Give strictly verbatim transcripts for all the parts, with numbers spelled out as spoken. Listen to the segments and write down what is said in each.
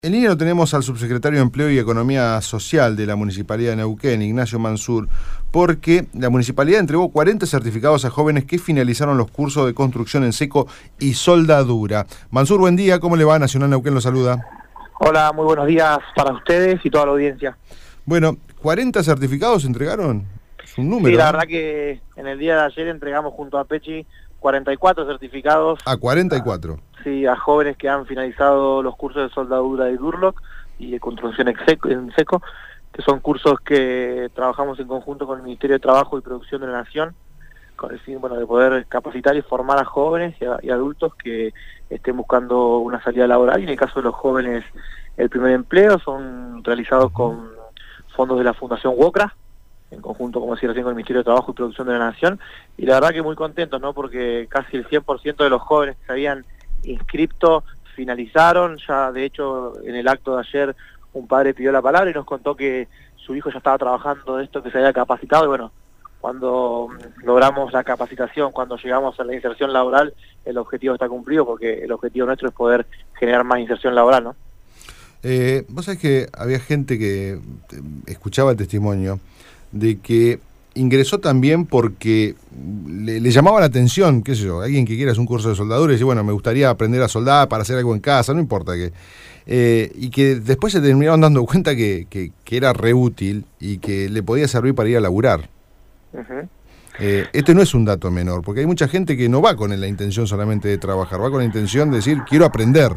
En línea lo tenemos al subsecretario de Empleo y Economía Social de la Municipalidad de Neuquén, Ignacio Mansur, porque la Municipalidad entregó cuarenta certificados a jóvenes que finalizaron los cursos de construcción en seco y soldadura. Mansur, buen día, ¿cómo le va? Nacional Neuquén lo saluda. Hola, muy buenos días para ustedes y toda la audiencia. Bueno, ¿cuarenta certificados entregaron? Es un número. Sí, la ¿no? verdad que en el día de ayer entregamos junto a Pechi cuarenta y cuatro certificados. A cuarenta y cuatro. A, sí, a jóvenes que han finalizado los cursos de soldadura de Durlock y de construcción en seco, en seco, que son cursos que trabajamos en conjunto con el Ministerio de Trabajo y Producción de la Nación, con el fin, bueno, de poder capacitar y formar a jóvenes y, a, y adultos que estén buscando una salida laboral. Y en el caso de los jóvenes, el primer empleo son realizados con fondos de la Fundación WOCRA, en conjunto, como decía recién, con el Ministerio de Trabajo y Producción de la Nación, y la verdad que muy contentos, ¿no? Porque casi el cien por ciento de los jóvenes que se habían inscrito finalizaron. Ya, de hecho, en el acto de ayer, un padre pidió la palabra y nos contó que su hijo ya estaba trabajando de esto, que se había capacitado, y bueno, cuando logramos la capacitación, cuando llegamos a la inserción laboral, el objetivo está cumplido, porque el objetivo nuestro es poder generar más inserción laboral, ¿no? Eh, vos sabés que había gente que escuchaba el testimonio de que ingresó también porque le, le llamaba la atención, qué sé yo, alguien que quiera hacer un curso de soldadura y dice, bueno, me gustaría aprender a soldar para hacer algo en casa, no importa qué. Eh, y que después se terminaron dando cuenta que, que, que era re útil y que le podía servir para ir a laburar. Uh-huh. Eh, este no es un dato menor, porque hay mucha gente que no va con la intención solamente de trabajar, va con la intención de decir, quiero aprender.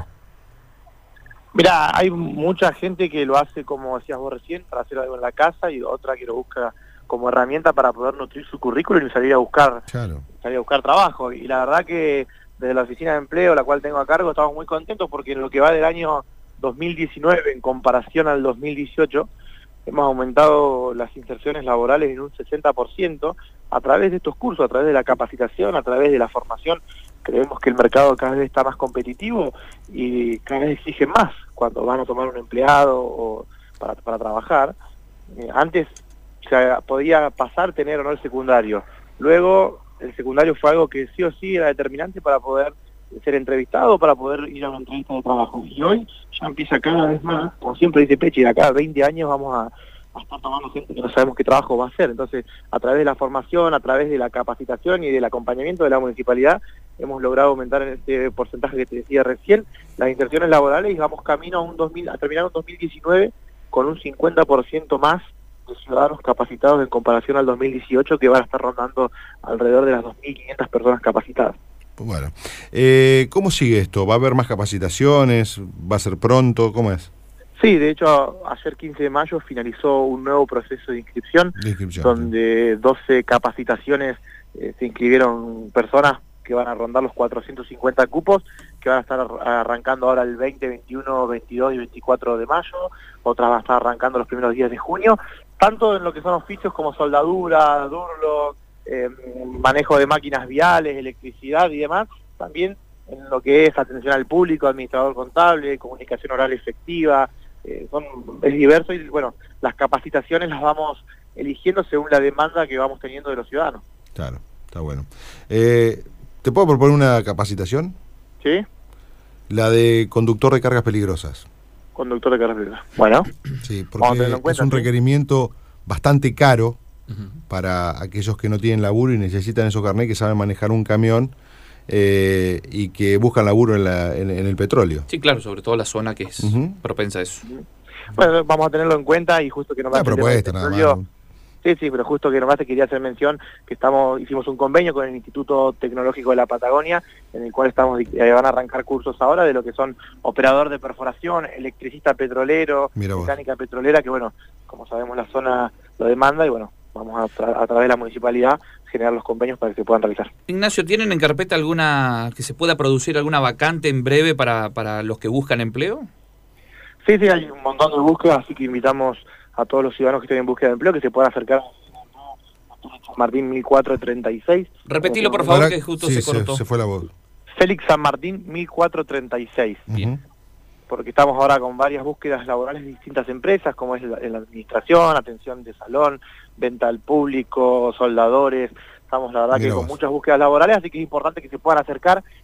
Mira, hay mucha gente que lo hace, como decías vos recién, para hacer algo en la casa, y otra que lo busca como herramienta para poder nutrir su currículum y salir a buscar, claro. salir a buscar trabajo. Y la verdad que desde la oficina de empleo, la cual tengo a cargo, estamos muy contentos porque en lo que va del año dos mil diecinueve en comparación al dos mil dieciocho, hemos aumentado las inserciones laborales en un sesenta por ciento a través de estos cursos, a través de la capacitación, a través de la formación. Creemos que el mercado cada vez está más competitivo y cada vez exige más cuando van a tomar un empleado o para, para trabajar. Eh, antes se podía pasar, tener o no el secundario. Luego el secundario fue algo que sí o sí era determinante para poder ser entrevistado, para poder ir a una entrevista de trabajo. Y hoy ya empieza cada vez más, como siempre dice Pechi, de acá a veinte años vamos a, a estar tomando gente que no sabemos qué trabajo va a hacer. Entonces, a través de la formación, a través de la capacitación y del acompañamiento de la municipalidad, hemos logrado aumentar en este porcentaje que te decía recién las inserciones laborales, y vamos camino a un dos mil, a terminar un dos mil diecinueve con un cincuenta por ciento más de ciudadanos capacitados en comparación al dos mil dieciocho, que van a estar rondando alrededor de las dos mil quinientas personas capacitadas. Bueno, eh, ¿cómo sigue esto? ¿Va a haber más capacitaciones? ¿Va a ser pronto? ¿Cómo es? Sí, de hecho, ayer quince de mayo finalizó un nuevo proceso de inscripción, de inscripción donde doce capacitaciones eh, se inscribieron personas que van a rondar los cuatrocientos cincuenta cupos, que van a estar arrancando ahora el veinte, veintiuno, veintidós y veinticuatro de mayo, otras van a estar arrancando los primeros días de junio, tanto en lo que son oficios como soldadura, Durlock, eh, manejo de máquinas viales, electricidad y demás, también en lo que es atención al público, administrador contable, comunicación oral efectiva, eh, son, es diverso, y bueno, las capacitaciones las vamos eligiendo según la demanda que vamos teniendo de los ciudadanos. Claro, está bueno. Eh, ¿Te puedo proponer una capacitación? ¿Sí? La de conductor de cargas peligrosas. Conductor de cargas peligrosas. Bueno. Sí, porque cuenta, es un ¿sí? requerimiento bastante caro uh-huh. para aquellos que no tienen laburo y necesitan esos carnés, que saben manejar un camión eh, y que buscan laburo en, la, en, en el petróleo. Sí, claro, sobre todo la zona que es uh-huh. propensa a eso. Uh-huh. Bueno, vamos a tenerlo en cuenta, y justo que nos va a propuesta, nada más. Sí, sí, pero justo que nomás te quería hacer mención que estamos hicimos un convenio con el Instituto Tecnológico de la Patagonia, en el cual estamos eh, van a arrancar cursos ahora de lo que son operador de perforación, electricista petrolero, mecánica petrolera, que bueno, como sabemos la zona lo demanda, y bueno, vamos a, tra a través de la municipalidad generar los convenios para que se puedan realizar. Ignacio, ¿tienen en carpeta alguna, que se pueda producir alguna vacante en breve para, para los que buscan empleo? Sí, sí, hay un montón de búsquedas, así que invitamos a todos los ciudadanos que estén en búsqueda de empleo que se puedan acercar a San Martín mil cuatrocientos treinta y seis. Repetilo, por favor, que justo sí, se cortó. Se, se fue la voz. Félix San Martín mil cuatrocientos treinta y seis. Bien. Porque estamos ahora con varias búsquedas laborales de distintas empresas, como es la, en la administración, atención de salón, venta al público, soldadores. Estamos, la verdad, Mira que vos. con muchas búsquedas laborales, así que es importante que se puedan acercar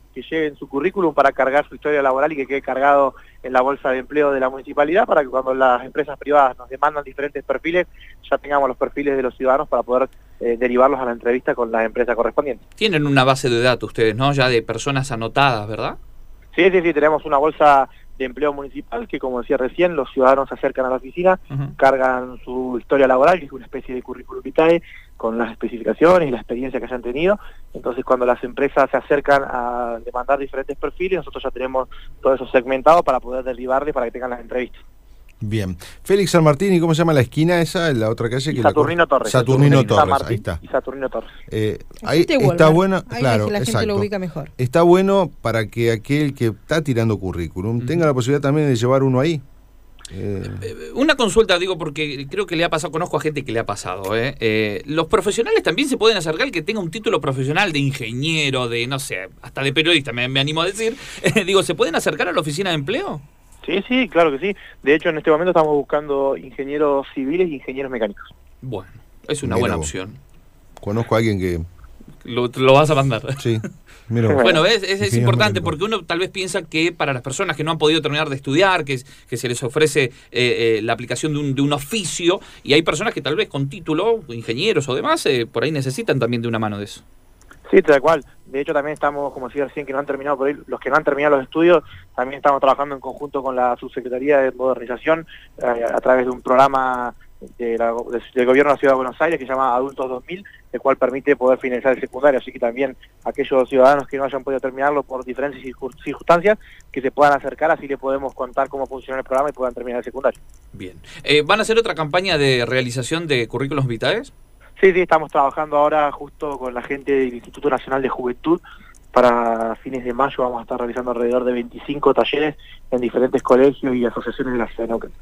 que lleven su currículum para cargar su historia laboral y que quede cargado en la bolsa de empleo de la municipalidad, para que cuando las empresas privadas nos demandan diferentes perfiles, ya tengamos los perfiles de los ciudadanos para poder eh, derivarlos a la entrevista con la empresa correspondiente. Tienen una base de datos ustedes, ¿no? Ya de personas anotadas, ¿verdad? Sí, sí, sí, tenemos una bolsa de empleo municipal que, como decía recién, los ciudadanos se acercan a la oficina, uh-huh. cargan su historia laboral, que es una especie de currículum vitae, con las especificaciones y la experiencia que hayan tenido. Entonces, cuando las empresas se acercan a demandar diferentes perfiles, nosotros ya tenemos todo eso segmentado para poder derivarles para que tengan las entrevistas. Bien. Félix San Martín, ¿y cómo se llama la esquina esa, la otra calle? Que Saturnino la... Torres. Saturnino Torres, Martín, ahí está. Y Saturnino Torres. Eh, ahí está bueno, ahí claro, que la gente exacto. lo ubica mejor. Está bueno para que aquel que está tirando currículum uh-huh. tenga la posibilidad también de llevar uno ahí. Eh... Una consulta, digo, porque creo que le ha pasado, conozco a gente que le ha pasado, ¿eh? Eh, los profesionales también se pueden acercar, el que tenga un título profesional de ingeniero, de, no sé, hasta de periodista, me, me animo a decir. Eh, digo, ¿se pueden acercar a la oficina de empleo? Sí, sí, claro que sí. De hecho, en este momento estamos buscando ingenieros civiles y ingenieros mecánicos. Bueno, es una Mira buena vos. opción. Conozco a alguien que... Lo, lo vas a mandar. Sí. Mira, bueno, es, es, es importante porque uno tal vez piensa que para las personas que no han podido terminar de estudiar, que, que se les ofrece eh, eh, la aplicación de un, de un oficio, y hay personas que tal vez con título, ingenieros o demás, eh, por ahí necesitan también de una mano de eso. Sí, tal cual. De hecho, también estamos, como decía recién, que no han terminado por ahí, los que no han terminado los estudios, también estamos trabajando en conjunto con la Subsecretaría de Modernización eh, a través de un programa de la, de, del Gobierno de la Ciudad de Buenos Aires que se llama Adultos dos mil, el cual permite poder finalizar el secundario. Así que también aquellos ciudadanos que no hayan podido terminarlo por diferentes circunstancias, que se puedan acercar, así le podemos contar cómo funciona el programa y puedan terminar el secundario. Bien. Eh, ¿Van a hacer otra campaña de realización de currículos vitaes? Sí, sí, estamos trabajando ahora justo con la gente del Instituto Nacional de Juventud. Para fines de mayo vamos a estar realizando alrededor de veinticinco talleres en diferentes colegios y asociaciones de la ciudad de Neuquén.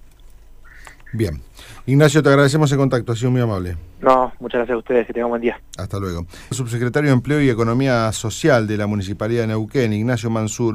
Bien. Ignacio, te agradecemos el contacto, ha sido muy amable. No, muchas gracias a ustedes, que tengan buen día. Hasta luego. Subsecretario de Empleo y Economía Social de la Municipalidad de Neuquén, Ignacio Mansur.